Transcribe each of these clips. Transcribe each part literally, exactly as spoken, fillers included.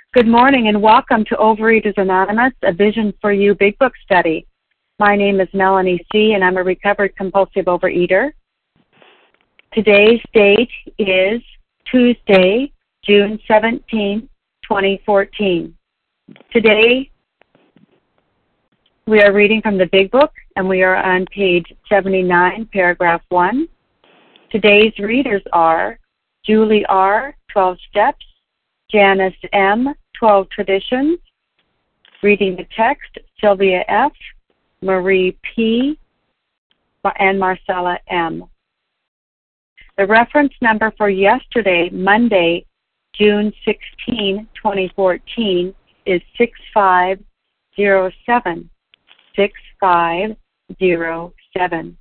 Good morning and welcome to Overeaters Anonymous, a Vision for You Big Book study. My name is Melanie C. and I'm a recovered compulsive overeater. Today's date is Tuesday, June seventeenth, twenty fourteen. Today we are reading from the Big Book and we are on page seventy-nine, paragraph one. Today's readers are Julie R., twelve Steps, Janice M., twelve Traditions, reading the text, Sylvia F., Marie P., and Marcella M. The reference number for yesterday, Monday, June sixteenth, twenty fourteen, is six five zero seven. six five zero seven.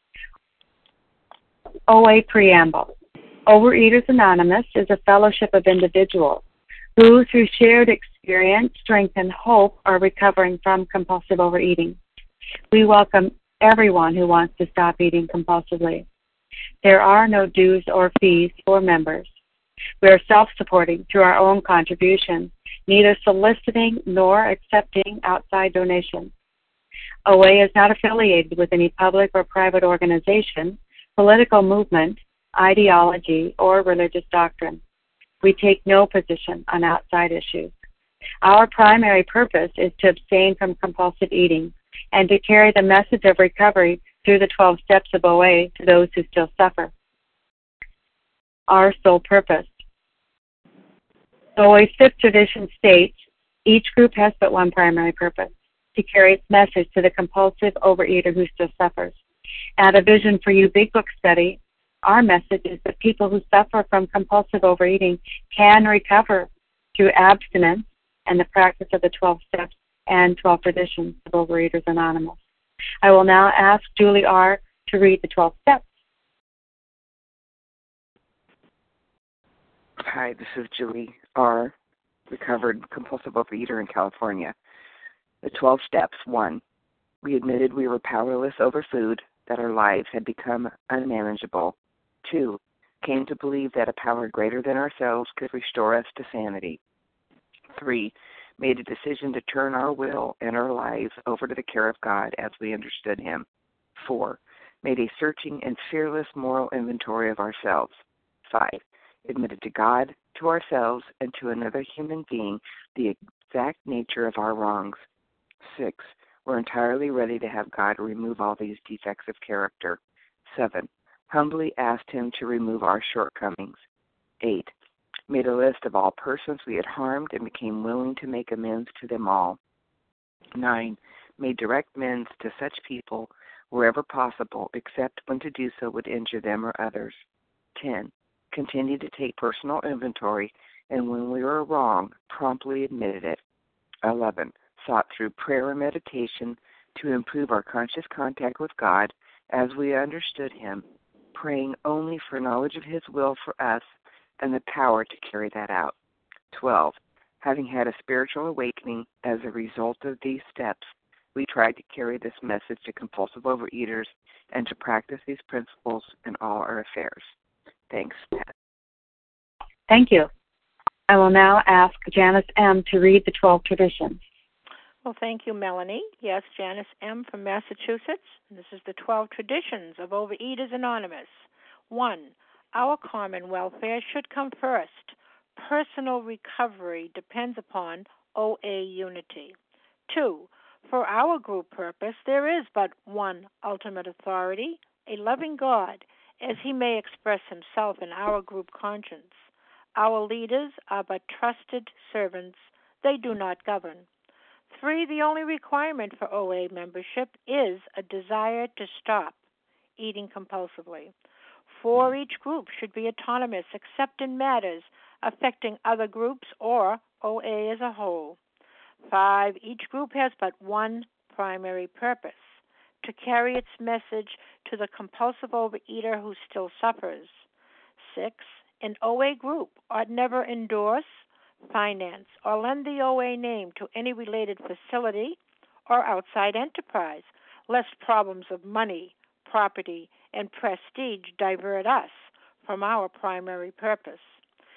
O A Preamble. Overeaters Anonymous is a fellowship of individuals who, through shared experience, strength, and hope, are recovering from compulsive overeating. We welcome everyone who wants to stop eating compulsively. There are no dues or fees for members. We are self-supporting through our own contributions, neither soliciting nor accepting outside donations. O A is not affiliated with any public or private organization, political movement, ideology, or religious doctrine. We take no position on outside issues. Our primary purpose is to abstain from compulsive eating and to carry the message of recovery through the twelve steps of O A to those who still suffer. Our sole purpose. O A's fifth tradition states, each group has but one primary purpose, to carry its message to the compulsive overeater who still suffers. At a Vision for You Big Book study, our message is that people who suffer from compulsive overeating can recover through abstinence and the practice of the twelve steps and twelve traditions of Overeaters Anonymous. I will now ask Julie R. to read the twelve steps. Hi, this is Julie R., recovered compulsive overeater in California. The twelve steps. One, we admitted we were powerless over food, that our lives had become unmanageable. Two, came to believe that a power greater than ourselves could restore us to sanity. Three, made a decision to turn our will and our lives over to the care of God as we understood Him. Four, made a searching and fearless moral inventory of ourselves. Five, admitted to God, to ourselves, and to another human being the exact nature of our wrongs. Six, we're entirely ready to have God remove all these defects of character. Seven, humbly asked Him to remove our shortcomings. Eight, made a list of all persons we had harmed and became willing to make amends to them all. Nine, made direct amends to such people wherever possible, except when to do so would injure them or others. Ten, continued to take personal inventory, and when we were wrong, promptly admitted it. Eleven, sought through prayer and meditation to improve our conscious contact with God as we understood Him, praying only for knowledge of His will for us and the power to carry that out. Twelve, having had a spiritual awakening as a result of these steps, we tried to carry this message to compulsive overeaters and to practice these principles in all our affairs. Thanks, Pat. Thank you. I will now ask Janice M. to read the twelve traditions. Well, thank you, Melanie. Yes, Janice M. from Massachusetts. This is the twelve Traditions of Overeaters Anonymous. One, our common welfare should come first. Personal recovery depends upon O A unity. Two, for our group purpose, there is but one ultimate authority, a loving God, as He may express Himself in our group conscience. Our leaders are but trusted servants. They do not govern. Three, the only requirement for O A membership is a desire to stop eating compulsively. Four, each group should be autonomous except in matters affecting other groups or O A as a whole. Five, each group has but one primary purpose, to carry its message to the compulsive overeater who still suffers. Six, an O A group ought never endorse, finance, or lend the O A name to any related facility or outside enterprise, lest problems of money, property, and prestige divert us from our primary purpose.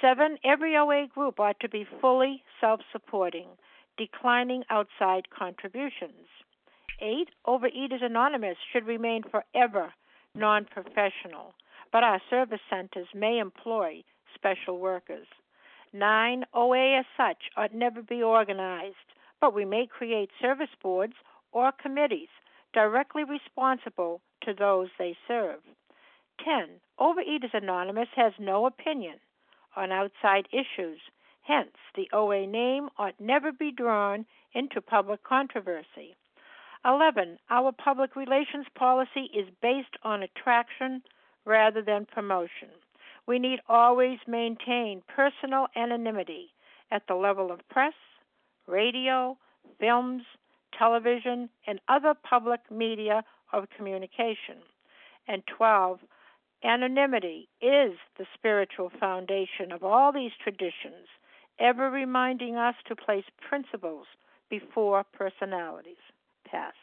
Seven, every O A group ought to be fully self-supporting, declining outside contributions. Eight, Overeaters Anonymous should remain forever non-professional, but our service centers may employ special workers. Nine, O A as such ought never be organized, but we may create service boards or committees directly responsible to those they serve. Ten, Overeaters Anonymous has no opinion on outside issues. Hence, the O A name ought never be drawn into public controversy. Eleven, our public relations policy is based on attraction rather than promotion. We need always maintain personal anonymity at the level of press, radio, films, television, and other public media of communication. And twelve, anonymity is the spiritual foundation of all these traditions, ever reminding us to place principles before personalities. Pass.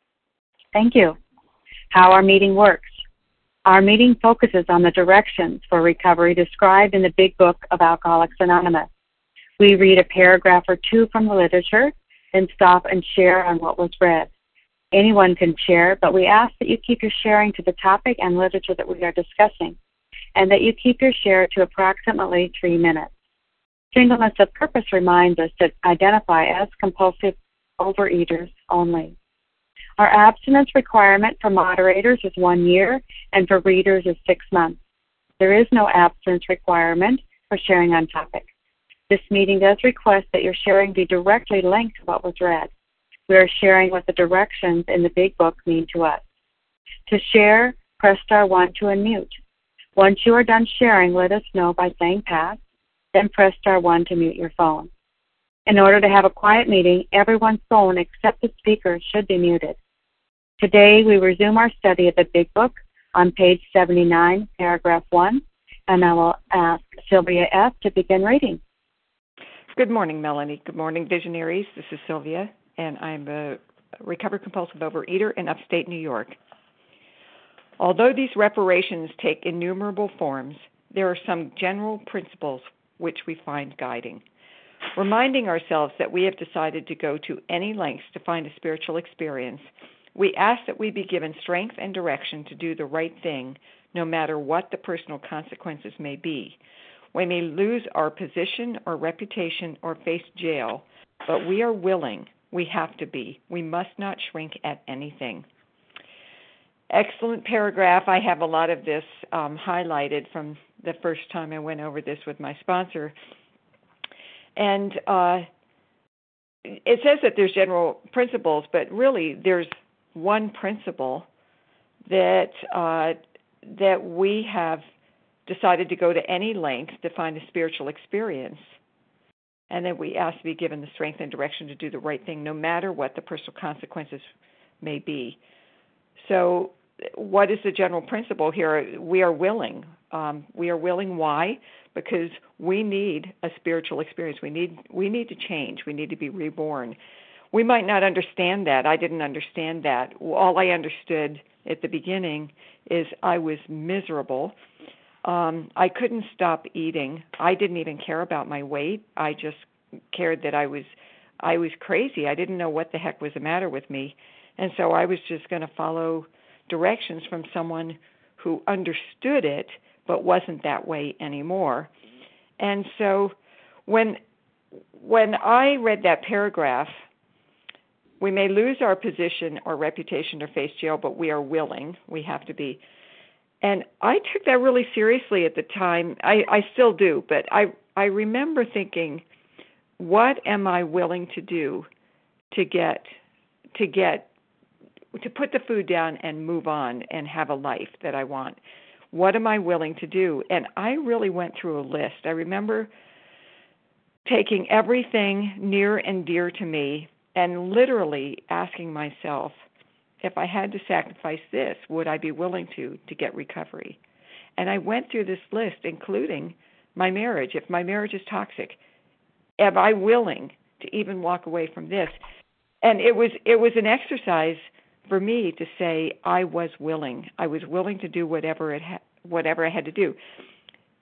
Thank you. How our meeting works. Our meeting focuses on the directions for recovery described in the Big Book of Alcoholics Anonymous. We read a paragraph or two from the literature, then stop and share on what was read. Anyone can share, but we ask that you keep your sharing to the topic and literature that we are discussing, and that you keep your share to approximately three minutes. Singleness of purpose reminds us to identify as compulsive overeaters only. Our abstinence requirement for moderators is one year, and for readers is six months. There is no abstinence requirement for sharing on topic. This meeting does request that your sharing be directly linked to what was read. We are sharing what the directions in the Big Book mean to us. To share, press star one to unmute. Once you are done sharing, let us know by saying pass, then press star one to mute your phone. In order to have a quiet meeting, everyone's phone except the speaker should be muted. Today, we resume our study of the Big Book on page seventy-nine, paragraph one, and I will ask Sylvia F. to begin reading. Good morning, Melanie. Good morning, Visionaries. This is Sylvia, and I'm a recovered compulsive overeater in upstate New York. Although these reparations take innumerable forms, there are some general principles which we find guiding. Reminding ourselves that we have decided to go to any lengths to find a spiritual experience, we ask that we be given strength and direction to do the right thing, no matter what the personal consequences may be. We may lose our position or reputation or face jail, but we are willing. We have to be. We must not shrink at anything. Excellent paragraph. I have a lot of this um, highlighted from the first time I went over this with my sponsor. And uh, it says that there's general principles, but really there's one principle that uh, that we have decided to go to any length to find a spiritual experience, and that we ask to be given the strength and direction to do the right thing, no matter what the personal consequences may be. So what is the general principle here? We are willing. Um, we are willing. Why? Because we need a spiritual experience. We need we need to change. We need to be reborn. We might not understand that. I didn't understand that. All I understood at the beginning is I was miserable. Um, I couldn't stop eating. I didn't even care about my weight. I just cared that I was I was crazy. I didn't know what the heck was the matter with me. And so I was just going to follow directions from someone who understood it but wasn't that way anymore. And so when when I read that paragraph, we may lose our position or reputation or face jail, but we are willing. We have to be. And I took that really seriously at the time. I, I still do, but I, I remember thinking, what am I willing to do to get to get to put the food down and move on and have a life that I want? What am I willing to do? And I really went through a list. I remember taking everything near and dear to me and literally asking myself, if I had to sacrifice this, would I be willing to, to get recovery? And I went through this list, including my marriage. If my marriage is toxic, am I willing to even walk away from this? And it was it was an exercise for me to say I was willing. I was willing to do whatever it ha- whatever I had to do.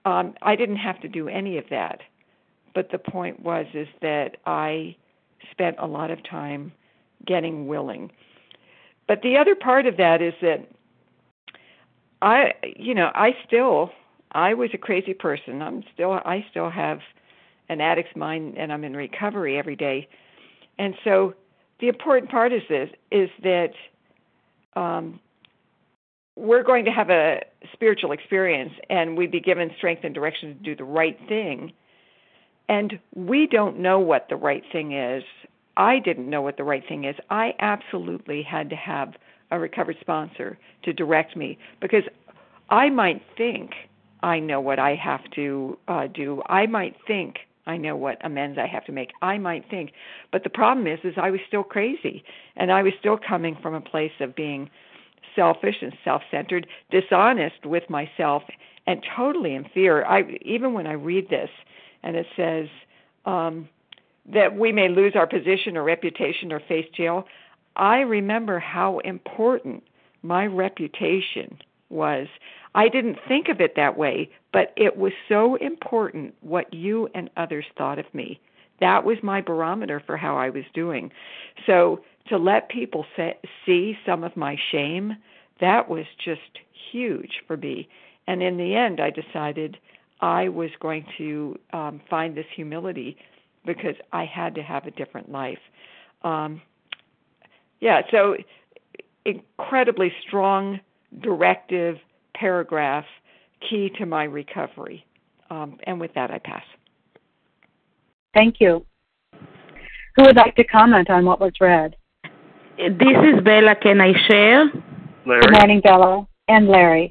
um, I didn't have to do any of that. But the point was is that I spent a lot of time getting willing. But the other part of that is that I, you know, I still, I was a crazy person. I'm still, I still have an addict's mind, and I'm in recovery every day. And so the important part is this, is that um, we're going to have a spiritual experience, and we'd be given strength and direction to do the right thing. And we don't know what the right thing is. I didn't know what the right thing is. I absolutely had to have a recovered sponsor to direct me, because I might think I know what I have to uh, do. I might think I know what amends I have to make. I might think. But the problem is, is I was still crazy, and I was still coming from a place of being selfish and self-centered, dishonest with myself, and totally in fear. I, even when I read this, and it says um, that we may lose our position or reputation or face jail, I remember how important my reputation was. I didn't think of it that way, but it was so important what you and others thought of me. That was my barometer for how I was doing. So to let people say, see some of my shame, that was just huge for me. And in the end, I decided I was going to um, find this humility because I had to have a different life. Um, yeah, so incredibly strong, directive paragraph, key to my recovery. Um, and with that, I pass. Thank you. Who would like to comment on what was read? This is Bella. Can I share? Larry. Good morning, Bella and Larry.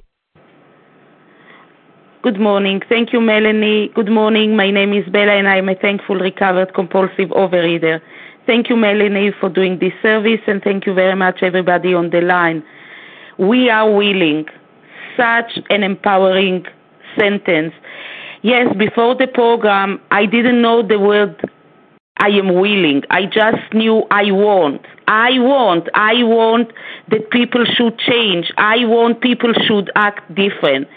Good morning. Thank you, Melanie. Good morning. My name is Bella, and I'm a thankful recovered compulsive overeater. Thank you, Melanie, for doing this service, and thank you very much, everybody on the line. We are willing. Such an empowering sentence. Yes, before the program, I didn't know the word I am willing. I just knew I want. I want. I want that people should change. I want people should act different.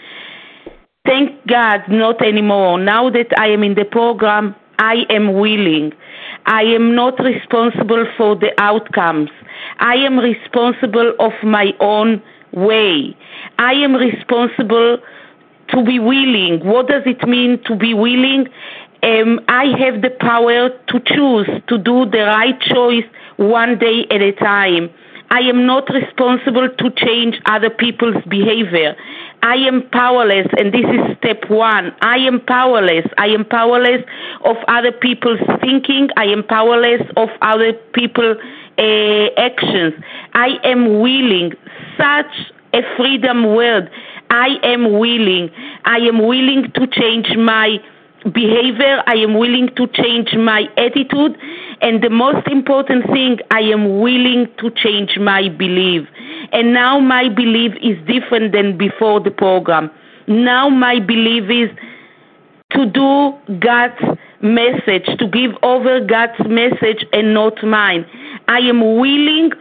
Thank God, not anymore. Now that I am in the program, I am willing. I am not responsible for the outcomes. I am responsible of my own way. I am responsible to be willing. What does it mean to be willing? Um, I have the power to choose to do the right choice one day at a time. I am not responsible to change other people's behavior. I am powerless, and this is step one. I am powerless. I am powerless of other people's thinking. I am powerless of other people's uh, actions. I am willing. Such a freedom word. I am willing. I am willing to change my behavior. I am willing to change my attitude. And the most important thing, I am willing to change my belief. And now my belief is different than before the program. Now my belief is to do God's message, to give over God's message and not mine. I am willing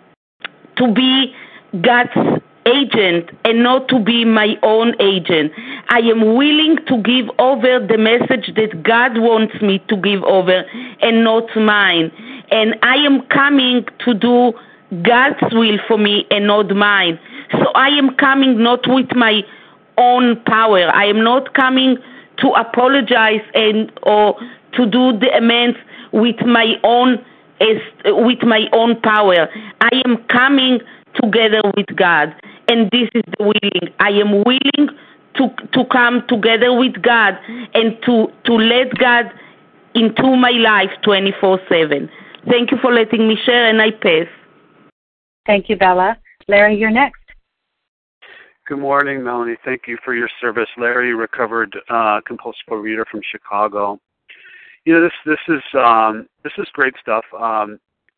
to be God's agent and not to be my own agent. I am willing to give over the message that God wants me to give over and not mine. And I am coming to do God's will for me and not mine. So I am coming not with my own power. I am not coming to apologize and or to do the amends with my own as with my own power. I am coming together with God, and this is the willing. I am willing to to come together with God and to to let God into my life twenty-four seven. Thank you for letting me share, and I pass. Thank you, Bella. Larry, you're next. Good morning, Melanie. Thank you for your service. Larry, recovered uh, compulsive overeater from Chicago. You know, this this is um, this is great stuff. Um,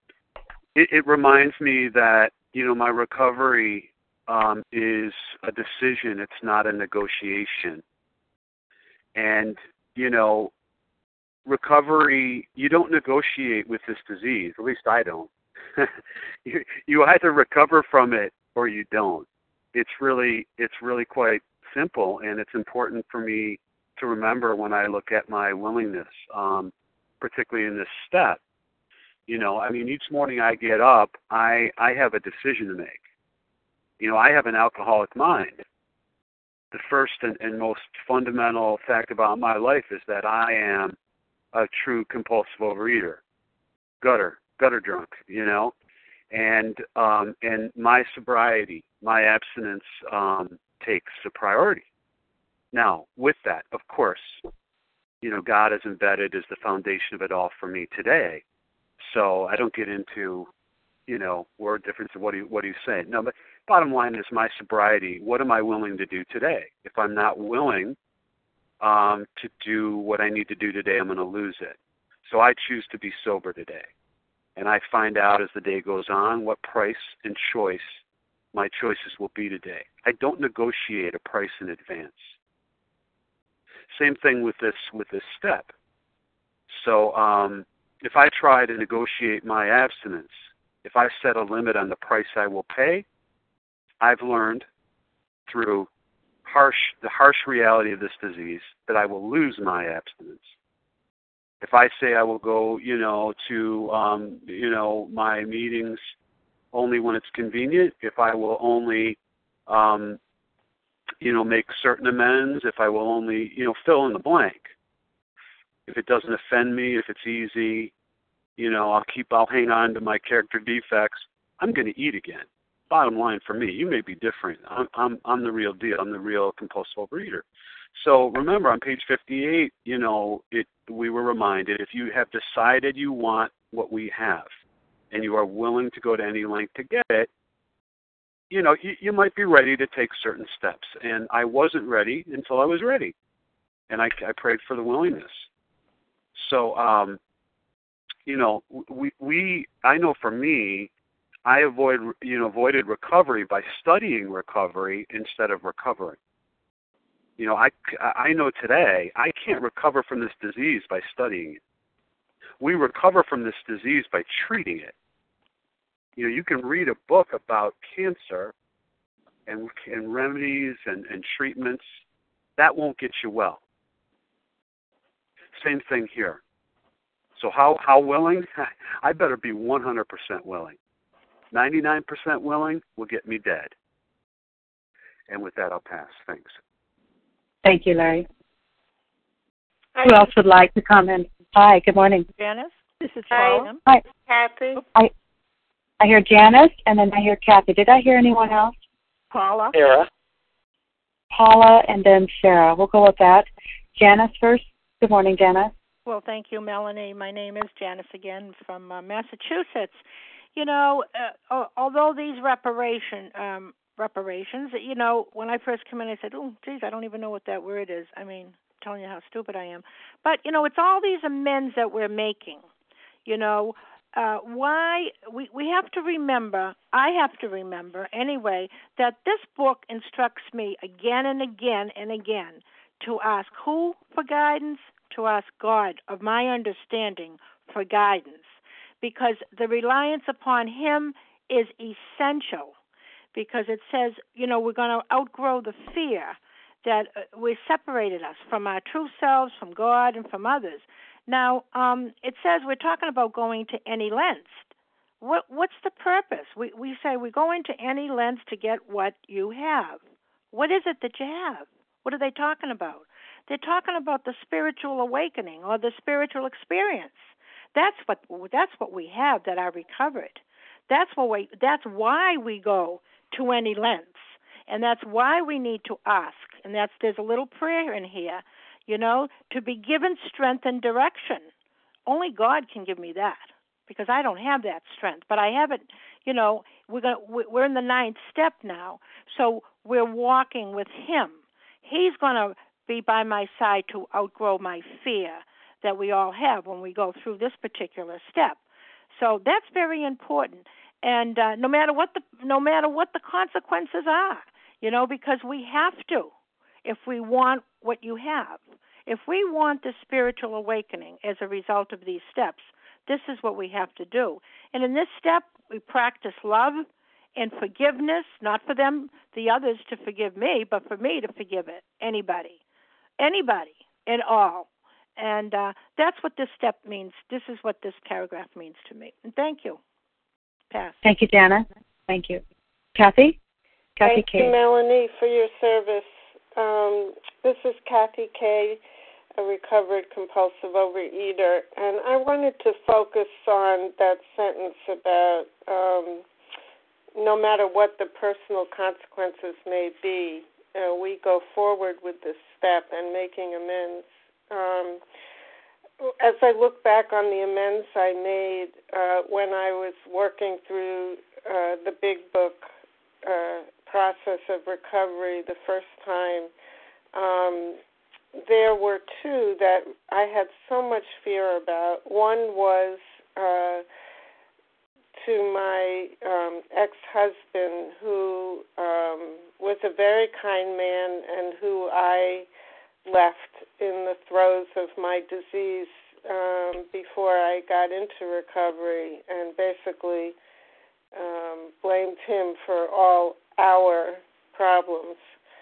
it, it reminds me that you know my recovery um, is a decision. It's not a negotiation. And you know, recovery, you don't negotiate with this disease. At least I don't. you, you either recover from it or you don't. It's really it's really quite simple, and it's important for me to remember when I look at my willingness, um, particularly in this step. You know, I mean, each morning I get up, I, I have a decision to make. You know, I have an alcoholic mind. The first and, and most fundamental fact about my life is that I am a true compulsive overeater, gutter, gutter drunk, you know, and um, and my sobriety, my abstinence um, takes a priority. Now, with that, of course, you know, God is embedded as the foundation of it all for me today. So I don't get into, you know, word difference of what do you, what do you say. No, but bottom line is my sobriety. What am I willing to do today? If I'm not willing um, to do what I need to do today, I'm going to lose it. So I choose to be sober today. And I find out as the day goes on what price and choice my choices will be today. I don't negotiate a price in advance. Same thing with this with this step. So um, if I try to negotiate my abstinence, if I set a limit on the price I will pay, I've learned through harsh the harsh reality of this disease that I will lose my abstinence. If I say I will go, you know, to um, you know my meetings only when it's convenient, if I will only um, you know make certain amends, if I will only you know fill in the blank. If it doesn't offend me, if it's easy, you know, I'll keep, I'll hang on to my character defects. I'm going to eat again. Bottom line for me, you may be different. I'm, I'm, I'm the real deal. I'm the real compulsive overeater. So remember, on page fifty-eight, you know, it, we were reminded if you have decided you want what we have, and you are willing to go to any length to get it, you know, you, you might be ready to take certain steps. And I wasn't ready until I was ready, and I, I prayed for the willingness. So, um, you know, we, we, I know for me, I avoid, you know, avoided recovery by studying recovery instead of recovering. You know, I, I know today I can't recover from this disease by studying it. We recover from this disease by treating it. You know, you can read a book about cancer and, and remedies and, and treatments. That won't get you well. Same thing here. So how, how willing? I better be one hundred percent willing. ninety-nine percent willing will get me dead. And with that, I'll pass. Thanks. Thank you, Larry. Who else would like to comment? Hi, good morning. Janice, this is Hi. Paula. Hi. Kathy. I, I hear Janice, and then I hear Kathy. Did I hear anyone else? Paula. Sarah. Paula, and then Sarah. We'll go with that. Janice first. Good morning, Janice. Well, thank you, Melanie. My name is Janice again from uh, Massachusetts. You know, uh, although these reparation um, reparations, you know, when I first came in, I said, oh, geez, I don't even know what that word is. I mean, I'm telling you how stupid I am. But, you know, it's all these amends that we're making. You know, uh, why we, we have to remember, I have to remember anyway, that this book instructs me again and again and again to ask who for guidance, to ask God of my understanding for guidance, because the reliance upon Him is essential, because it says, you know, we're going to outgrow the fear that uh, we separated us from our true selves, from God, and from others. Now, um, it says we're talking about going to any lengths. What, what's the purpose? We, we say we're going to any lengths to get what you have. What is it that you have? What are they talking about? They're talking about the spiritual awakening or the spiritual experience. That's what that's what we have that are recovered. That's what we, that's why we go to any lengths, and that's why we need to ask. And that's there's a little prayer in here, you know, to be given strength and direction. Only God can give me that, because I don't have that strength. But I have it. You know, we're gonna we're in the ninth step now, so we're walking with Him. He's gonna be by my side to outgrow my fear that we all have when we go through this particular step. So that's very important. And uh, no matter what the no matter what the consequences are, you know, because we have to, if we want what you have, if we want the spiritual awakening as a result of these steps, this is what we have to do. And in this step, we practice love and forgiveness, not for them, the others, to forgive me, but for me to forgive it, anybody. Anybody. in all. And uh, that's what this step means. This is what this paragraph means to me. And thank you. Pass. Thank you, Jana. Thank you. Kathy? Kathy Thank K. you, Melanie, for your service. Um, this is Kathy K., a recovered compulsive overeater, and I wanted to focus on that sentence about um, no matter what the personal consequences may be, uh, we go forward with this step and making amends. Um, as I look back on the amends I made uh, when I was working through uh, the Big Book uh, process of recovery the first time, um, there were two that I had so much fear about. One was uh, to my um, ex-husband, who um, was a very kind man and who I left in the throes of my disease um, before I got into recovery, and basically um, blamed him for all our problems.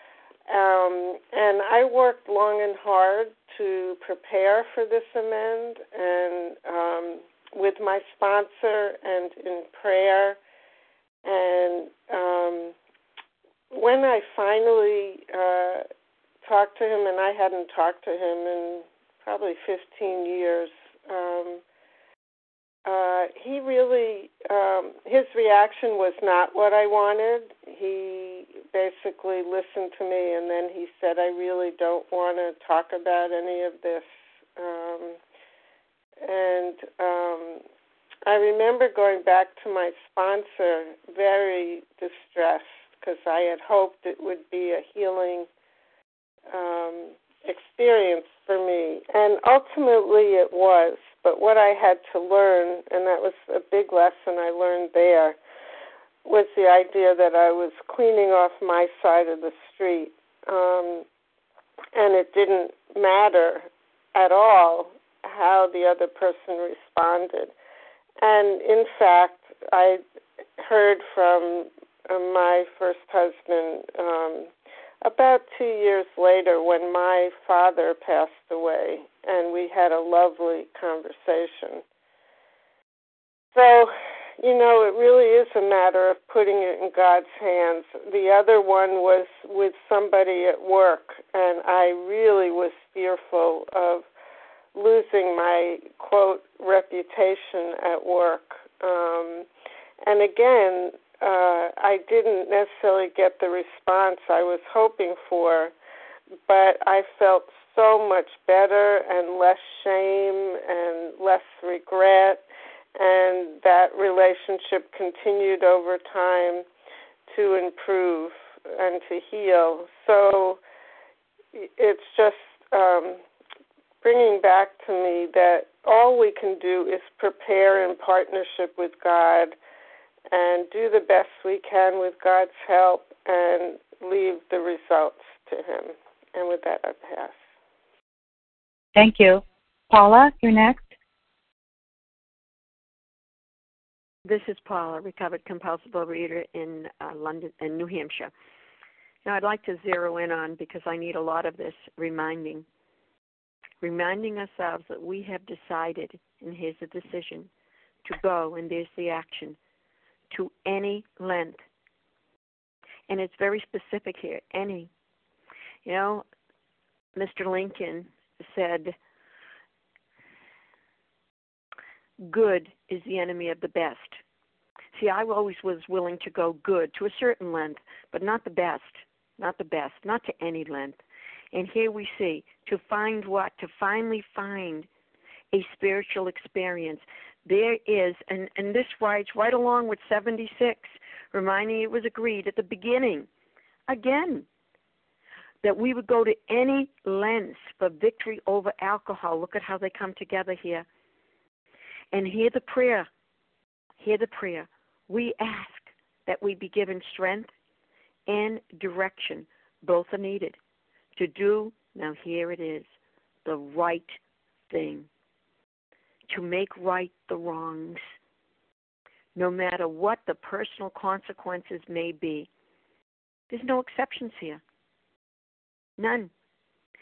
Um, and I worked long and hard to prepare for this amend, and um, with my sponsor and in prayer. And um, when I finally uh, talked to him, and I hadn't talked to him in probably fifteen years, um, uh, he really, um, his reaction was not what I wanted. He basically listened to me, and then he said, I really don't want to talk about any of this. Um, and um, I remember going back to my sponsor very distressed because I had hoped it would be a healing um, experience for me. And ultimately it was. But what I had to learn, and that was a big lesson I learned there, was the idea that I was cleaning off my side of the street. Um, and it didn't matter at all how the other person responded. And in fact, I heard from uh, my first husband um, about two years later when my father passed away, and we had a lovely conversation. So, you know, it really is a matter of putting it in God's hands. The other one was with somebody at work, and I really was fearful of losing my, quote, reputation at work. Um, and again, uh, I didn't necessarily get the response I was hoping for, but I felt so much better and less shame and less regret, and that relationship continued over time to improve and to heal. So it's just um, bringing back to me that all we can do is prepare in partnership with God and do the best we can with God's help and leave the results to Him. And with that, I pass. Thank you. Paula, you're next. This is Paula, recovered compulsive overeater in uh, London, in New Hampshire. Now, I'd like to zero in on, because I need a lot of this reminding, reminding ourselves that we have decided, and here's the decision, to go, and there's the action, to any length. And it's very specific here, any. You know, Mister Lincoln said, good is the enemy of the best. See, I always was willing to go good to a certain length, but not the best, not the best, not to any length. And here we see, to find what? To finally find a spiritual experience. There is, and, and this rides right along with seventy-six, reminding it was agreed at the beginning, again, that we would go to any lengths for victory over alcohol. Look at how they come together here. And hear the prayer. Hear the prayer. We ask that we be given strength and direction. Both are needed to do, now here it is, the right thing. To make right the wrongs, no matter what the personal consequences may be. There's no exceptions here. None.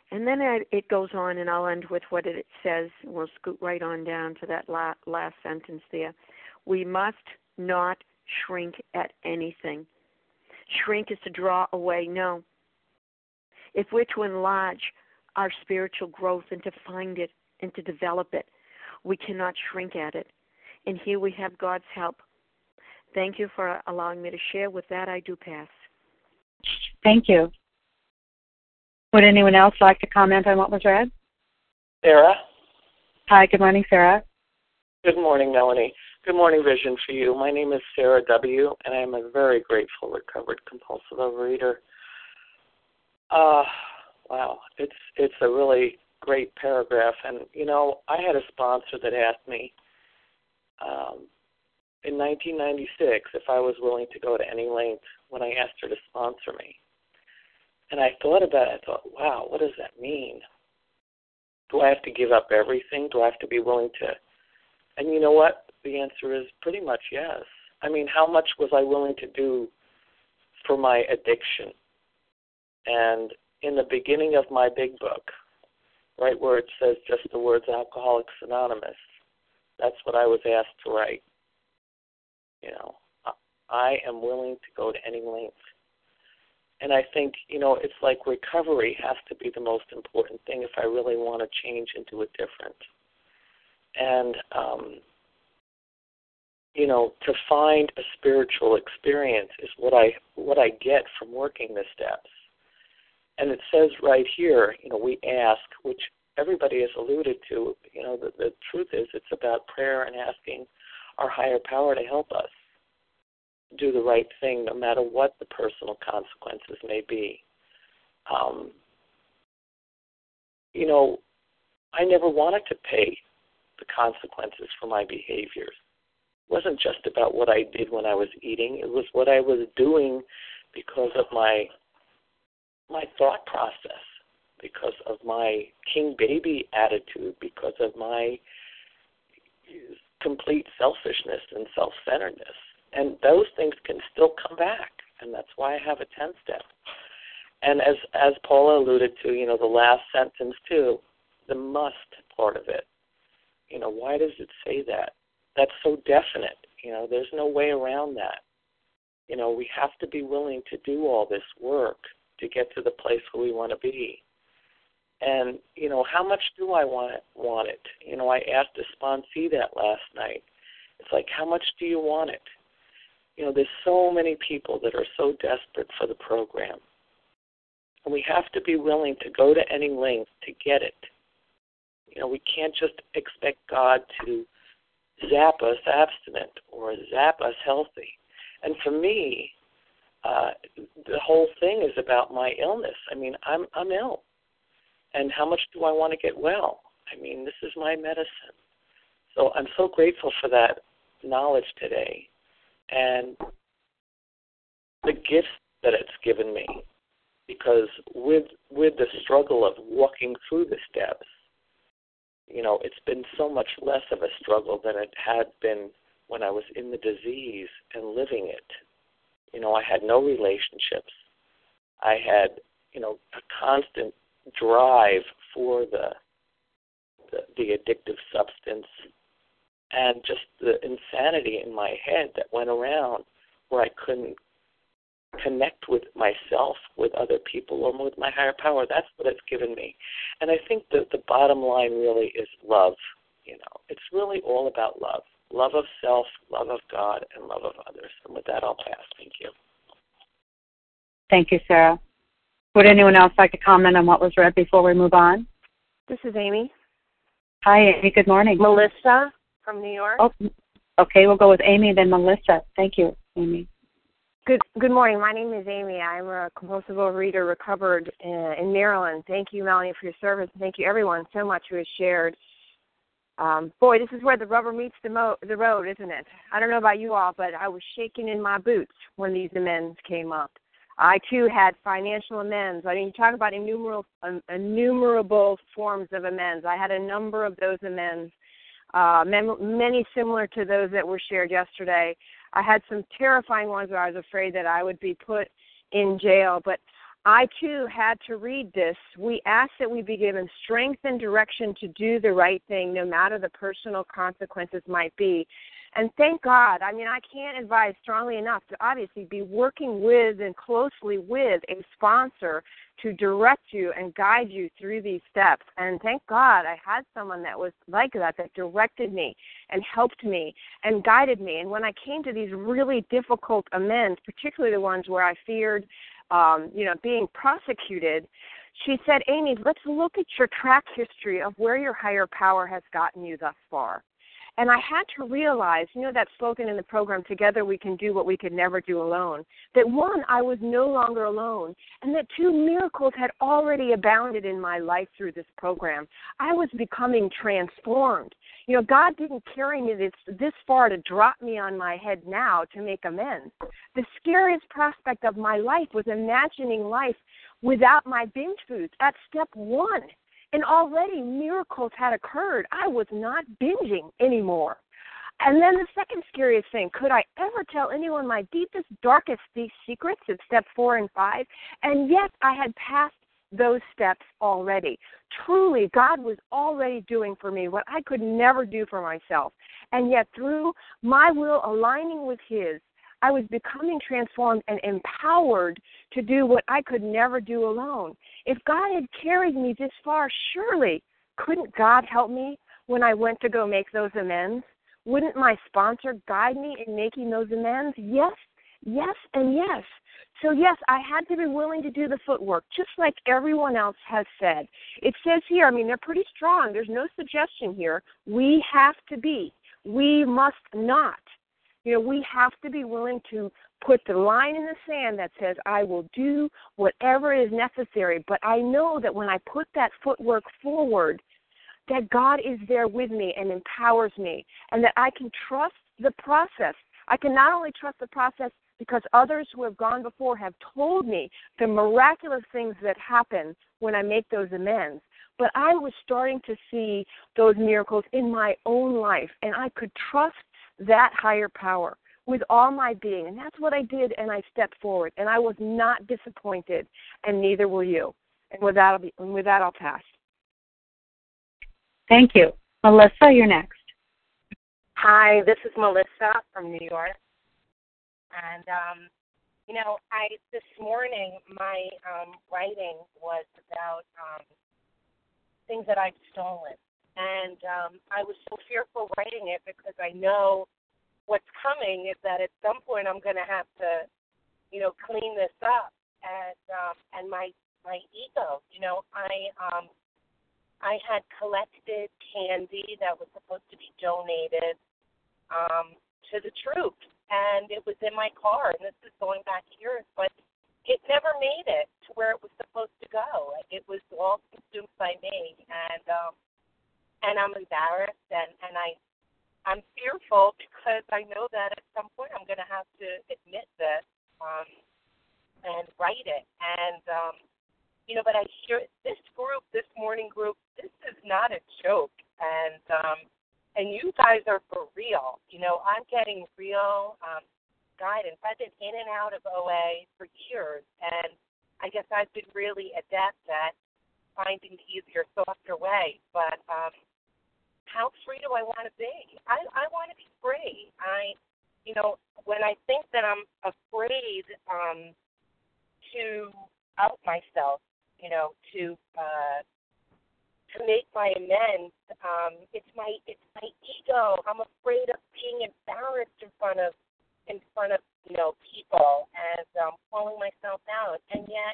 And then it, it goes on, and I'll end with what it says. We'll scoot right on down to that la- last sentence there. We must not shrink at anything. Shrink is to draw away. No. If we're to enlarge our spiritual growth and to find it and to develop it, we cannot shrink at it. And here we have God's help. Thank you for allowing me to share. With that, I do pass. Thank you. Would anyone else like to comment on what was read? Sarah? Hi, good morning, Sarah. Good morning, Melanie. Good morning, Vision for you. My name is Sarah W., and I am a very grateful recovered compulsive overeater. Uh, wow, it's it's a really great paragraph. And, you know, I had a sponsor that asked me um, in nineteen ninety-six if I was willing to go to any length when I asked her to sponsor me. And I thought about it. I thought, wow, what does that mean? Do I have to give up everything? Do I have to be willing to? And you know what? The answer is pretty much yes. I mean, how much was I willing to do for my addiction? And in the beginning of my big book, right where it says just the words Alcoholics Anonymous, that's what I was asked to write. You know, I am willing to go to any length. And I think, you know, it's like recovery has to be the most important thing if I really want to change into a different. And, um, you know, to find a spiritual experience is what I what I get from working the steps. And it says right here, you know, we ask, which everybody has alluded to, you know, the, the truth is it's about prayer and asking our higher power to help us do the right thing no matter what the personal consequences may be. Um, you know, I never wanted to pay the consequences for my behaviors. It wasn't just about what I did when I was eating. It was what I was doing because of my my thought process, because of my king baby attitude, because of my complete selfishness and self-centeredness. And those things can still come back, and that's why I have a ten-step. And as as Paula alluded to, you know, the last sentence too, the must part of it. You know, why does it say that? That's so definite. You know, there's no way around that. You know, we have to be willing to do all this work to get to the place where we want to be. And, you know, how much do I want it? Want it? You know, I asked a sponsee that last night. It's like, how much do you want it? You know, there's so many people that are so desperate for the program. And we have to be willing to go to any length to get it. You know, we can't just expect God to zap us abstinent or zap us healthy. And for me, uh, the whole thing is about my illness. I mean, I'm I'm ill. And how much do I want to get well? I mean, this is my medicine. So I'm so grateful for that knowledge today and the gifts that it's given me. Because with with the struggle of walking through the steps, you know, it's been so much less of a struggle than it had been when I was in the disease and living it. You know, I had no relationships. I had, you know, a constant drive for the, the the addictive substance and just the insanity in my head that went around where I couldn't connect with myself, with other people, or with my higher power. That's what it's given me. And I think that the bottom line really is love. You know, it's really all about love. Love of self, love of God, and love of others. And with that, I'll pass. Thank you. Thank you, Sarah. Would anyone else like to comment on what was read before we move on? This is Amy. Hi, Amy. Good morning. Melissa from New York. Oh, okay, we'll go with Amy, then Melissa. Thank you, Amy. Good Good morning. My name is Amy. I'm a compulsive overeater recovered in, in Maryland. Thank you, Melanie, for your service. Thank you, everyone, so much who has shared. Um, boy, this is where the rubber meets the, mo- the road, isn't it? I don't know about you all, but I was shaking in my boots when these amends came up. I, too, had financial amends. I mean, you talk about innumerable, um, innumerable forms of amends. I had a number of those amends, uh, mem- many similar to those that were shared yesterday. I had some terrifying ones where I was afraid that I would be put in jail, but I, too, had to read this. We ask that we be given strength and direction to do the right thing, no matter the personal consequences might be. And thank God, I mean, I can't advise strongly enough to obviously be working with and closely with a sponsor to direct you and guide you through these steps. And thank God I had someone that was like that, that directed me and helped me and guided me. And when I came to these really difficult amends, particularly the ones where I feared, um, you know, being prosecuted, she said, Amy, let's look at your track history of where your higher power has gotten you thus far. And I had to realize, you know that slogan in the program, together we can do what we could never do alone, that one, I was no longer alone, and that two, miracles had already abounded in my life through this program. I was becoming transformed. You know, God didn't carry me this, this far to drop me on my head now to make amends. The scariest prospect of my life was imagining life without my binge foods at step one. And already miracles had occurred. I was not binging anymore. And then the second scariest thing, could I ever tell anyone my deepest, darkest secrets at step four and five? And yet I had passed those steps already. Truly, God was already doing for me what I could never do for myself. And yet through my will aligning with His, I was becoming transformed and empowered to do what I could never do alone. If God had carried me this far, surely couldn't God help me when I went to go make those amends? Wouldn't my sponsor guide me in making those amends? Yes, yes, and yes. So, yes, I had to be willing to do the footwork, just like everyone else has said. It says here, I mean, they're pretty strong. There's no suggestion here. We have to be. We must not. You know, we have to be willing to put the line in the sand that says, I will do whatever is necessary. But I know that when I put that footwork forward, that God is there with me and empowers me, and that I can trust the process. I can not only trust the process because others who have gone before have told me the miraculous things that happen when I make those amends, but I was starting to see those miracles in my own life, and I could trust that higher power with all my being. And that's what I did, and I stepped forward. And I was not disappointed, and neither will you. And with that, I'll, be, and with that, I'll pass. Thank you. Melissa, you're next. Hi, this is Melissa from New York. And, um, you know, I this morning, my um, writing was about um, things that I've stolen. And um, I was so fearful writing it because I know what's coming is that at some point I'm going to have to, you know, clean this up. And um, and my my ego, you know, I um, I had collected candy that was supposed to be donated um, to the troops, and it was in my car. And this is going back years, but it never made it to where it was supposed to go. It was all consumed by me, and um, And I'm embarrassed, and, and I, I'm fearful because I know that at some point I'm going to have to admit this um, and write it. And, um, you know, but I hear this group, this morning group, this is not a joke. And um, and you guys are for real. You know, I'm getting real um, guidance. I've been in and out of O A for years, and I guess I've been really adept at finding the easier, softer way. But um, how free do I want to be? I, I want to be free. I, you know, when I think that I'm afraid um, to out myself, you know, to uh, to make my amends, um, it's my it's my ego. I'm afraid of being embarrassed in front of in front of you know people and um, calling myself out, and yet.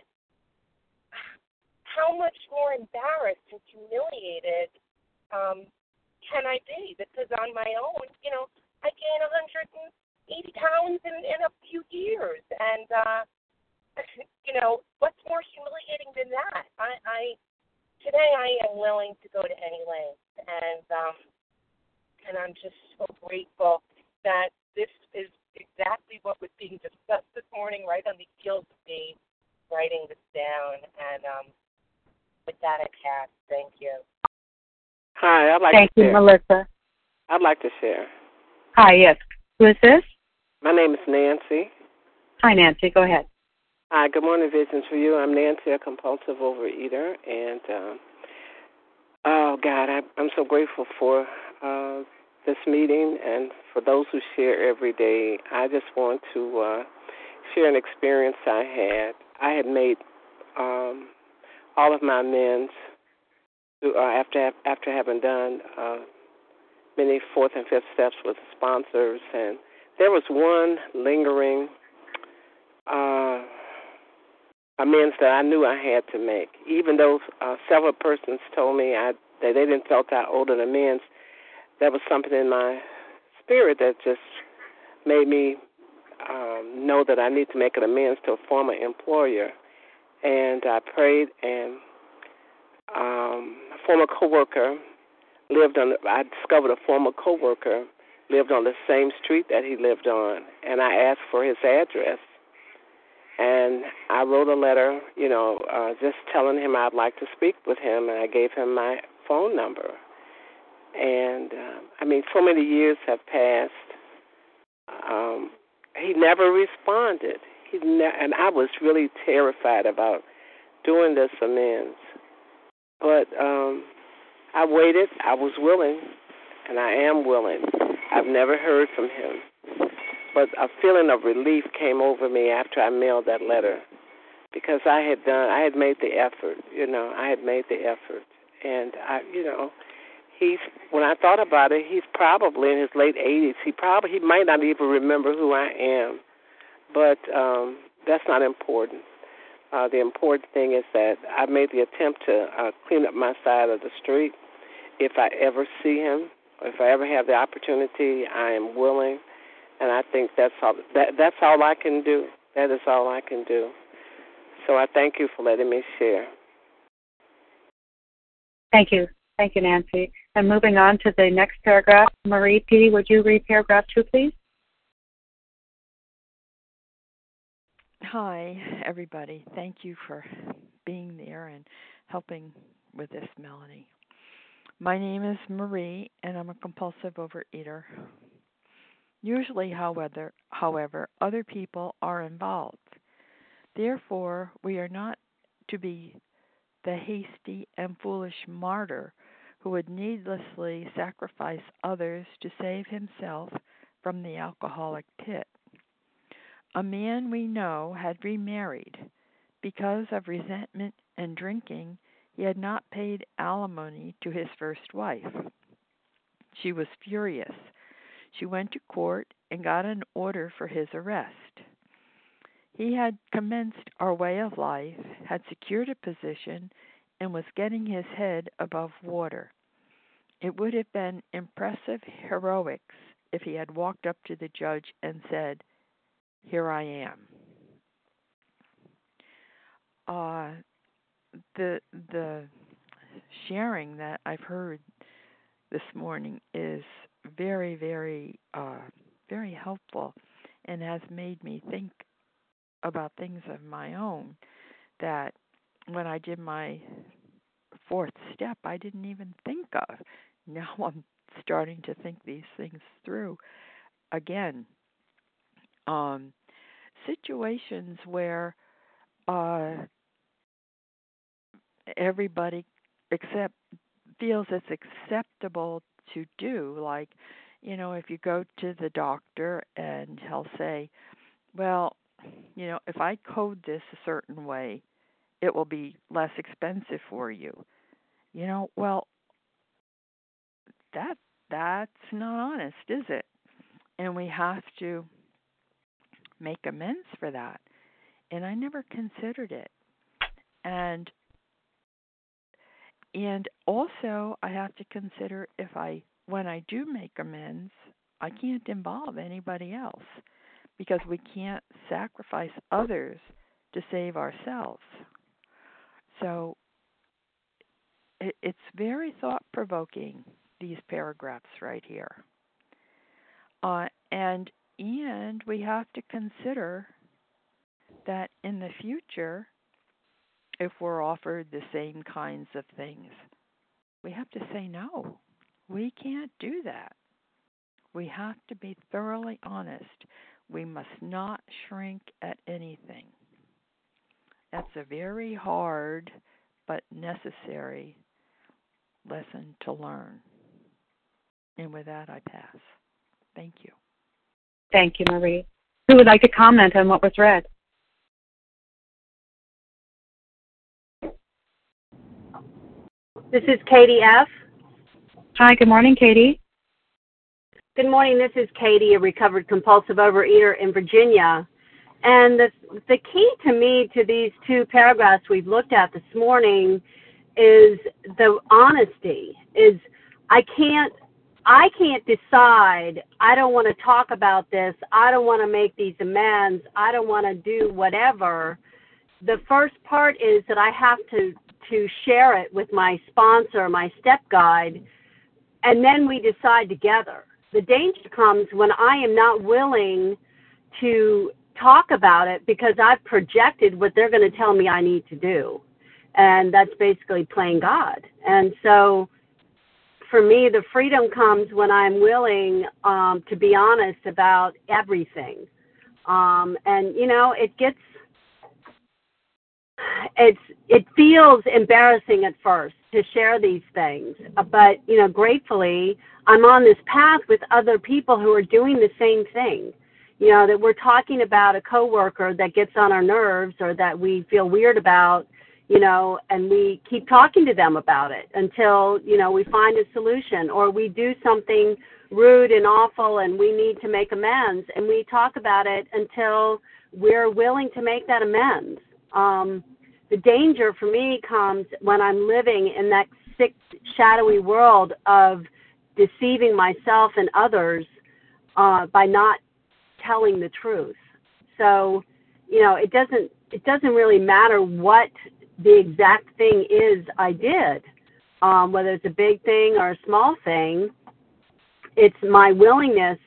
How much more embarrassed and humiliated um, can I be? Because on my own, you know, I gained one hundred eighty pounds in, in a few years. And, uh, you know, what's more humiliating than that? I, I today I am willing to go to any length. And, um, and I'm just so grateful that this is exactly what was being discussed this morning, right on the heels of me writing this down. And, um, with that, I pass. Thank you. Hi, I'd like Thank to you, share. Melissa. I'd like to share. Hi, yes. Who is this? My name is Nancy. Hi, Nancy. Go ahead. Hi, good morning, Visions for You. I'm Nancy, a compulsive overeater, and um, oh God, I, I'm so grateful for uh, this meeting and for those who share every day. I just want to uh, share an experience I had. I had made um, all of my amends uh, after after having done uh, many fourth and fifth steps with sponsors, and there was one lingering uh, amends that I knew I had to make. Even though uh, several persons told me I, that they didn't felt I owed an amends, there was something in my spirit that just made me um, know that I need to make an amends to a former employer. And I prayed, and um, a former coworker lived on. I discovered a former coworker lived on the same street that he lived on, and I asked for his address. And I wrote a letter, you know, uh, just telling him I'd like to speak with him, and I gave him my phone number. And, uh, I mean, so many years have passed. Um, he never responded. He ne- and I was really terrified about doing this amends. But um, I waited. I was willing, and I am willing. I've never heard from him. But a feeling of relief came over me after I mailed that letter, because I had done, I had made the effort, you know, I had made the effort. And, I, you know, he's, when I thought about it, he's probably in his late eighties. He probably, he might not even remember who I am, but um, that's not important. Uh, the important thing is that I made the attempt to uh, clean up my side of the street. If I ever see him, or if I ever have the opportunity, I am willing. And I think that's all. That, that's all I can do. That is all I can do. So I thank you for letting me share. Thank you. Thank you, Nancy. And moving on to the next paragraph, Marie P., would you read paragraph two, please? Hi, everybody. Thank you for being there and helping with this, Melanie. My name is Marie, and I'm a compulsive overeater. Usually, however, however, other people are involved. Therefore, we are not to be the hasty and foolish martyr who would needlessly sacrifice others to save himself from the alcoholic pit. A man we know had remarried. Because of resentment and drinking, he had not paid alimony to his first wife. She was furious. She went to court and got an order for his arrest. He had commenced our way of life, had secured a position, and was getting his head above water. It would have been impressive heroics if he had walked up to the judge and said, "Here I am." Uh, the the sharing that I've heard this morning is very, very, uh, very helpful, and has made me think about things of my own that when I did my fourth step, I didn't even think of. Now I'm starting to think these things through again. Um, situations where uh, everybody except feels it's acceptable to do, like, you know, if you go to the doctor and he'll say, well, you know, if I code this a certain way, it will be less expensive for you. You know, well, that that's not honest, is it? And we have to make amends for that. And I never considered it. And and also I have to consider if I when I do make amends, I can't involve anybody else, because we can't sacrifice others to save ourselves. So it, it's very thought-provoking, these paragraphs right here. Uh, and and we have to consider that in the future, if we're offered the same kinds of things, we have to say no. We can't do that. We have to be thoroughly honest. We must not shrink at anything. That's a very hard but necessary lesson to learn. And with that, I pass. Thank you. Thank you, Marie. Who would like to comment on what was read? This is Katie F. Hi, good morning, Katie. Good morning. This is Katie, a recovered compulsive overeater in Virginia. And the, the key to me to these two paragraphs we've looked at this morning is the honesty, is I can't I can't decide, I don't want to talk about this, I don't want to make these amends, I don't want to do whatever. The first part is that I have to, to share it with my sponsor, my step guide, and then we decide together. The danger comes when I am not willing to talk about it because I've projected what they're going to tell me I need to do. And that's basically playing God. And so for me, the freedom comes when I'm willing um, to be honest about everything. Um, and, you know, it gets, it's, it feels embarrassing at first to share these things. But, you know, gratefully, I'm on this path with other people who are doing the same thing. You know, that we're talking about a coworker that gets on our nerves or that we feel weird about, you know, and we keep talking to them about it until, you know, we find a solution, or we do something rude and awful and we need to make amends, and we talk about it until we're willing to make that amends. Um, the danger for me comes when I'm living in that sick, shadowy world of deceiving myself and others uh, by not telling the truth. So, you know, it doesn't it doesn't really matter what the exact thing is I did, um, whether it's a big thing or a small thing. It's my willingness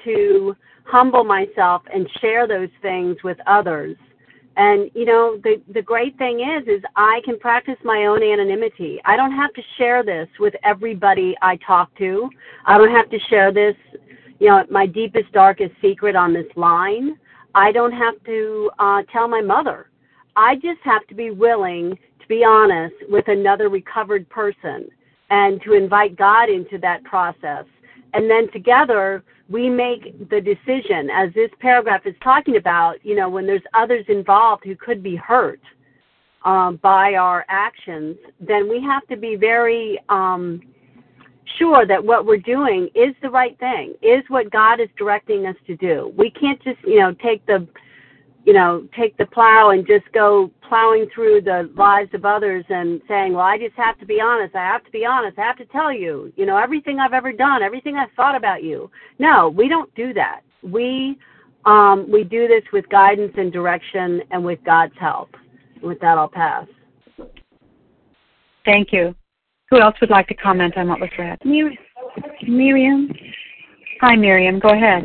to humble myself and share those things with others. And, you know, the, the great thing is, is I can practice my own anonymity. I don't have to share this with everybody I talk to. I don't have to share this, you know, my deepest, darkest secret on this line. I don't have to uh, tell my mother. I just have to be willing to be honest with another recovered person and to invite God into that process. And then together we make the decision, as this paragraph is talking about, you know, when there's others involved who could be hurt um, by our actions, then we have to be very um, sure that what we're doing is the right thing, is what God is directing us to do. We can't just, you know, take the you know, take the plow and just go plowing through the lives of others and saying, well, I just have to be honest. I have to be honest. I have to tell you, you know, everything I've ever done, everything I've thought about you. No, we don't do that. We, um, we do this with guidance and direction and with God's help. And with that, I'll pass. Thank you. Who else would like to comment on what was read? Mir- Miriam. Hi, Miriam. Go ahead.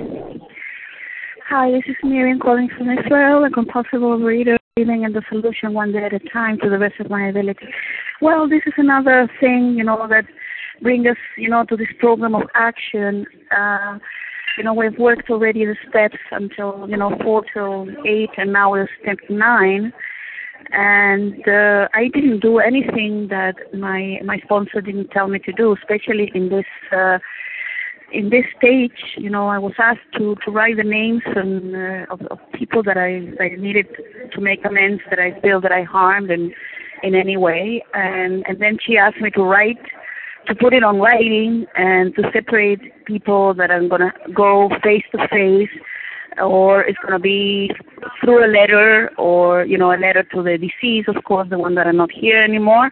Hi, this is Miriam calling from Israel, a compulsive overeater, living in the solution one day at a time to the best of my ability. Well, this is another thing, you know, that brings us, you know, to this program of action. Uh, you know, we've worked already the steps until, you know, four till eight, and now we're step nine. And uh, I didn't do anything that my my sponsor didn't tell me to do, especially in this uh, in this stage. You know, I was asked to, to write the names and, uh, of, of people that I, that I needed to make amends, that I feel that I harmed in, in any way. And, and then she asked me to write, to put it on writing and to separate people that I'm going to go face to face, or it's going to be through a letter, or, you know, a letter to the deceased, of course, the one that are not here anymore,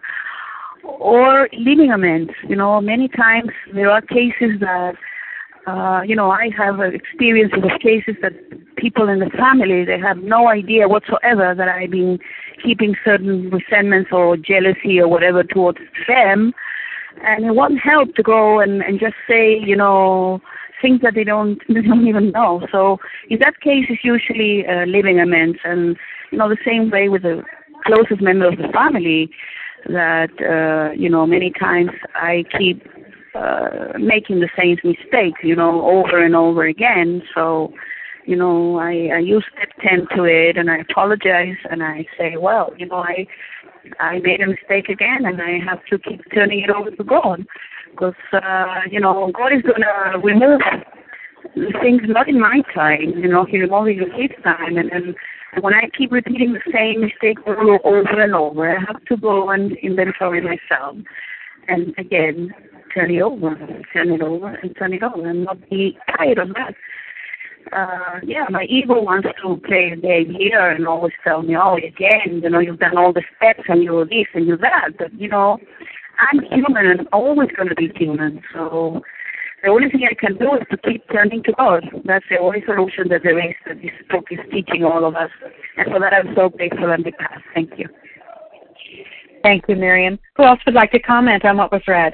or living amends. You know, many times there are cases that, uh, you know, I have experiences of cases that people in the family, they have no idea whatsoever that I've been keeping certain resentments or jealousy or whatever towards them. And it won't help to go and, and just say, you know, things that they don't they don't even know. So in that case, it's usually uh, living amends. And, you know, the same way with the closest member of the family, that, uh, you know, many times I keep uh, making the same mistakes, you know, over and over again. So You know, I, I use step ten to it, and I apologize, and I say, well, you know, I I made a mistake again, and I have to keep turning it over to God, because, uh, you know, God is going to remove things not in my time, you know, He removes it in His time, and, and when I keep repeating the same mistake over and over and over, I have to go and inventory myself, and again, turn it over, turn it over, and turn it over, and not be tired of that. Uh, yeah, my ego wants to play a game here and always tell me, oh, again, you know, you've done all the steps and you're this and you're that. But, you know, I'm human and always going to be human. So the only thing I can do is to keep turning to God. That's the only solution that there is that this book is teaching all of us. And for that, I'm so grateful and because. Thank you. Thank you, Miriam. Who else would like to comment on what was read?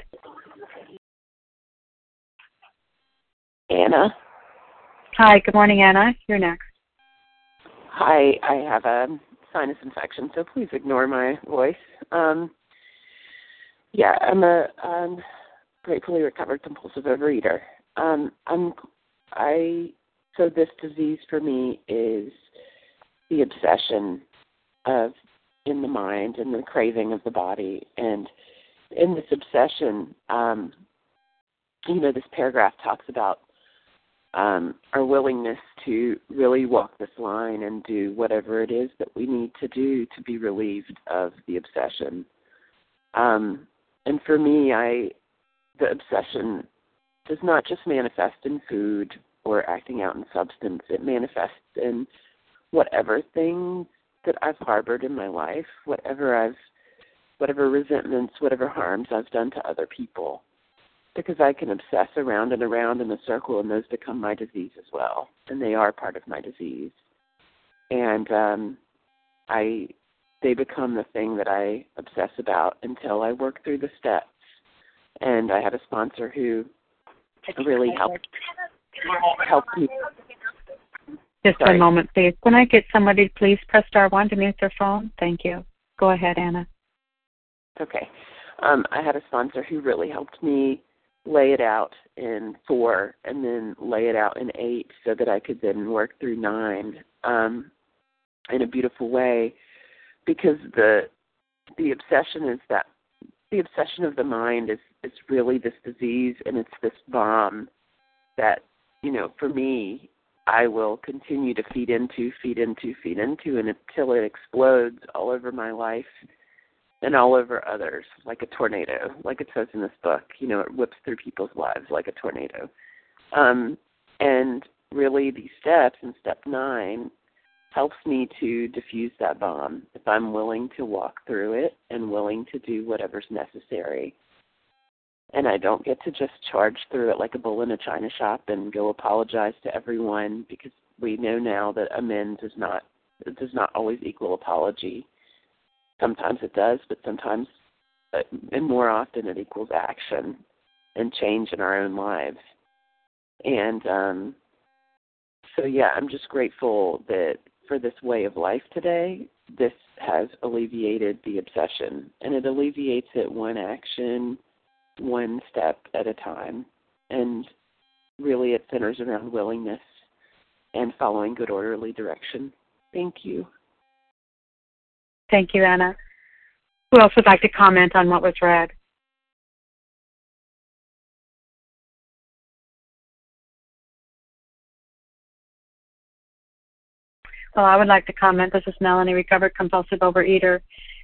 Anna. Hi, good morning, Anna. You're next. Hi, I have a sinus infection, so please ignore my voice. Um, yeah, I'm a um, gratefully recovered compulsive overeater. Um, I'm, I, so this disease for me is the obsession of in the mind and the craving of the body, and in this obsession, um, you know, this paragraph talks about Um, our willingness to really walk this line and do whatever it is that we need to do to be relieved of the obsession. Um, and for me, I the obsession does not just manifest in food or acting out in substance. It manifests in whatever things that I've harbored in my life, whatever I've, whatever resentments, whatever harms I've done to other people. Because I can obsess around and around in a circle, and those become my disease as well, and they are part of my disease. And um, I, they become the thing that I obsess about until I work through the steps. And I had a sponsor who really helped help me. Just Sorry. one moment, please. Can I get somebody to please press star one to mute their phone? Thank you. Go ahead, Anna. Okay. Um, I had a sponsor who really helped me lay it out in four and then lay it out in eight so that I could then work through nine um, in a beautiful way, because the the obsession is that the obsession of the mind is, is really this disease, and it's this bomb that, you know, for me, I will continue to feed into, feed into, feed into, and until it explodes all over my life and all over others, like a tornado, like it says in this book. You know, it whips through people's lives like a tornado. Um, and really these steps, in step nine, helps me to diffuse that bomb if I'm willing to walk through it and willing to do whatever's necessary. And I don't get to just charge through it like a bull in a china shop and go apologize to everyone, because we know now that amends is not, it does not always equal apology. Sometimes it does, but sometimes, uh, and more often, it equals action and change in our own lives. And um, so, yeah, I'm just grateful that for this way of life today, this has alleviated the obsession. And it alleviates it one action, one step at a time. And really it centers around willingness and following good orderly direction. Thank you. Thank you, Anna. Who else would like to comment on what was read? Well, I would like to comment. This is Melanie, recovered compulsive overeater.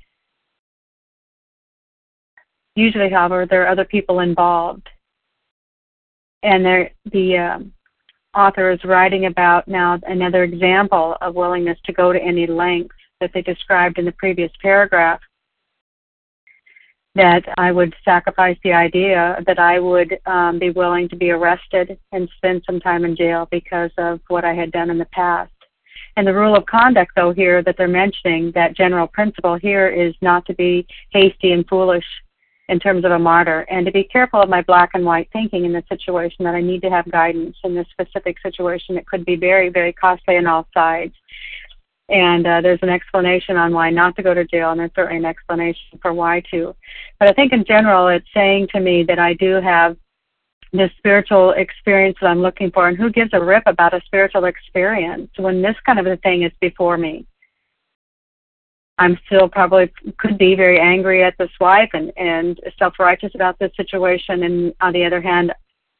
Usually, however, there are other people involved. And the um, author is writing about now another example of willingness to go to any lengths that they described in the previous paragraph, that I would sacrifice the idea that I would um, be willing to be arrested and spend some time in jail because of what I had done in the past. And the rule of conduct, though, here that they're mentioning, that general principle here, is not to be hasty and foolish in terms of a martyr, and to be careful of my black and white thinking in this situation, that I need to have guidance in this specific situation. It could be very, very costly on all sides. And uh, there's an explanation on why not to go to jail, and there's certainly an explanation for why to. But I think in general it's saying to me that I do have this spiritual experience that I'm looking for. And who gives a rip about a spiritual experience when this kind of a thing is before me? I'm still probably could be very angry at this wife and, and self-righteous about this situation. And on the other hand,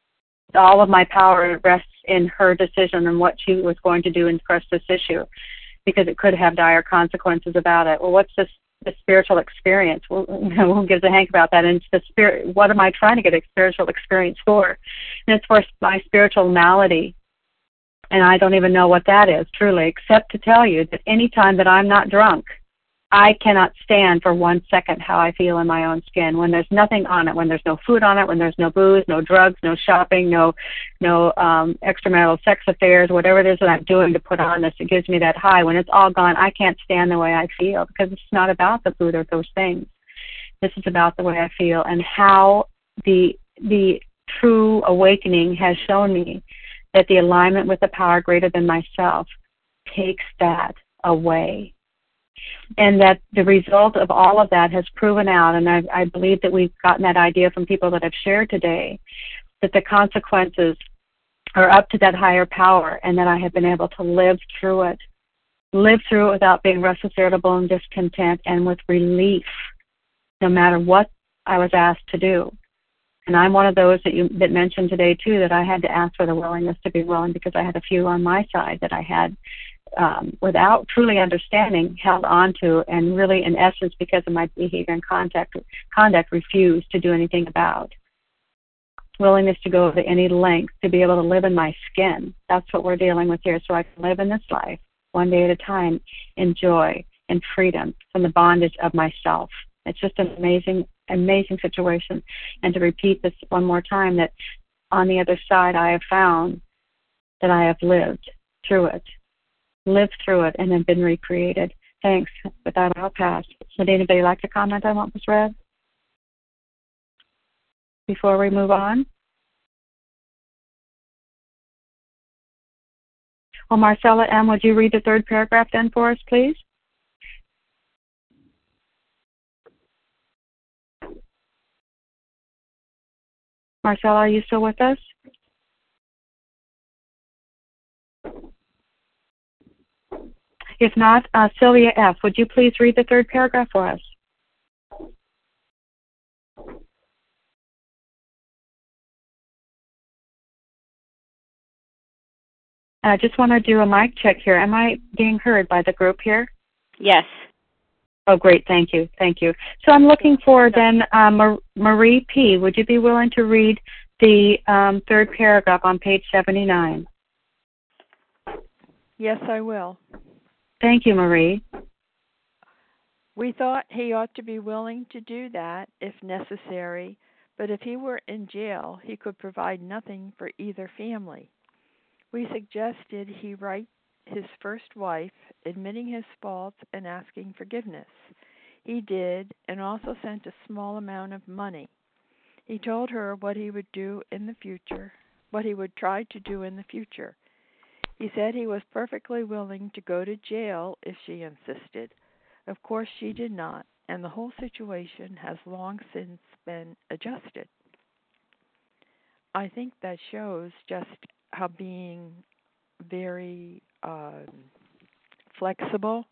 all of my power rests in her decision on what she was going to do and crush this issue, because it could have dire consequences about it. Well, what's this, this spiritual experience? Well, who gives a hank about that? And it's the spirit. What am I trying to get a spiritual experience for? And it's for my spiritual malady. And I don't even know what that is, truly, except to tell you that any time that I'm not drunk, I cannot stand for one second how I feel in my own skin when there's nothing on it, when there's no food on it, when there's no booze, no drugs, no shopping, no no um, extramarital sex affairs, whatever it is that I'm doing to put on this, it gives me that high. When it's all gone, I can't stand the way I feel because it's not about the food or those things. This is about the way I feel and how the the true awakening has shown me that the alignment with the power greater than myself takes that away. And that the result of all of that has proven out, and I, I believe that we've gotten that idea from people that have shared today, that the consequences are up to that higher power and that I have been able to live through it, live through it without being restless, irritable, and discontent, and with relief, no matter what I was asked to do. And I'm one of those that you that mentioned today, too, that I had to ask for the willingness to be willing because I had a few on my side that I had Um, without truly understanding, held on to, and really, in essence, because of my behavior and contact, conduct, refused to do anything about. Willingness to go to any length to be able to live in my skin. That's what we're dealing with here, so I can live in this life, one day at a time, in joy and freedom from the bondage of myself. It's just an amazing, amazing situation. And to repeat this one more time, that on the other side, I have found that I have lived through it. lived through it and have been recreated. Thanks. With that, I'll pass. Would anybody like to comment on what was read before we move on? Well, Marcella M., would you read the third paragraph then for us, please? Marcella, are you still with us? If not, uh, Sylvia F., would you please read the third paragraph for us? I just want to do a mic check here. Am I being heard by the group here? Yes. Oh, great. Thank you. Thank you. So I'm looking for then uh, Mar- Marie P. Would you be willing to read the um, third paragraph on page seventy-nine? Yes, I will. Thank you, Marie. We thought he ought to be willing to do that if necessary, but if he were in jail, he could provide nothing for either family. We suggested he write his first wife, admitting his faults and asking forgiveness. He did, and also sent a small amount of money. He told her what he would do in the future, what he would try to do in the future. He said he was perfectly willing to go to jail if she insisted. Of course, she did not, and the whole situation has long since been adjusted. I think that shows just how being very um, flexible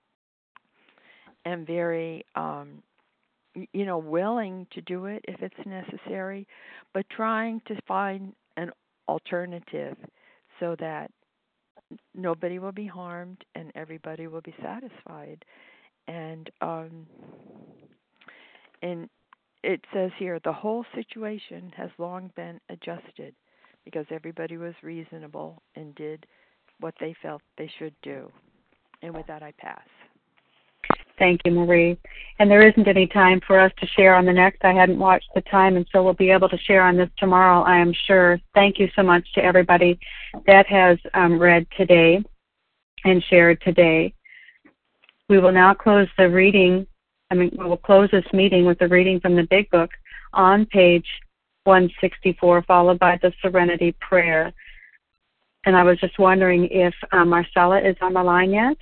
and very, um, you know, willing to do it if it's necessary, but trying to find an alternative so that nobody will be harmed and everybody will be satisfied. And um, and it says here, the whole situation has long been adjusted because everybody was reasonable and did what they felt they should do. And with that, I pass. Thank you, Marie. And there isn't any time for us to share on the next. I hadn't watched the time, and so we'll be able to share on this tomorrow, I am sure. Thank you so much to everybody that has um, read today and shared today. We will now close the reading. I mean, we will close this meeting with the reading from the Big Book on page one sixty-four, followed by the Serenity Prayer. And I was just wondering if um, Marcella is on the line yet.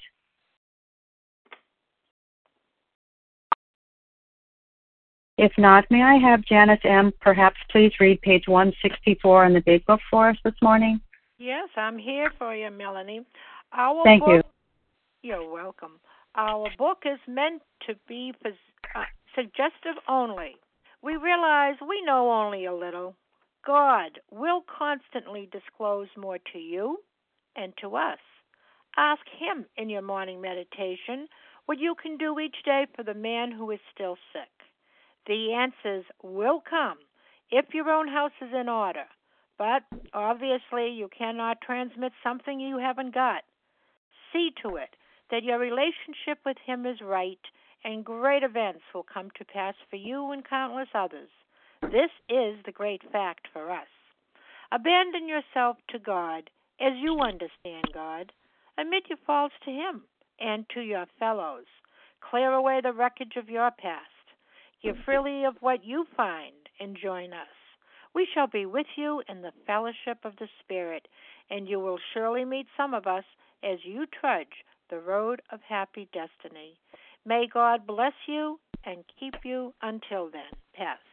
If not, may I have Janice M. perhaps please read page one sixty-four in the Big Book for us this morning? Yes, I'm here for you, Melanie. Our Thank book, you. You're welcome. Our book is meant to be uh, suggestive only. We realize we know only a little. God will constantly disclose more to you and to us. Ask Him in your morning meditation what you can do each day for the man who is still sick. The answers will come if your own house is in order. But obviously you cannot transmit something you haven't got. See to it that your relationship with Him is right, and great events will come to pass for you and countless others. This is the great fact for us. Abandon yourself to God as you understand God. Admit your faults to Him and to your fellows. Clear away the wreckage of your past. Give freely of what you find and join us. We shall be with you in the fellowship of the Spirit, and you will surely meet some of us as you trudge the road of happy destiny. May God bless you and keep you until then. Pass.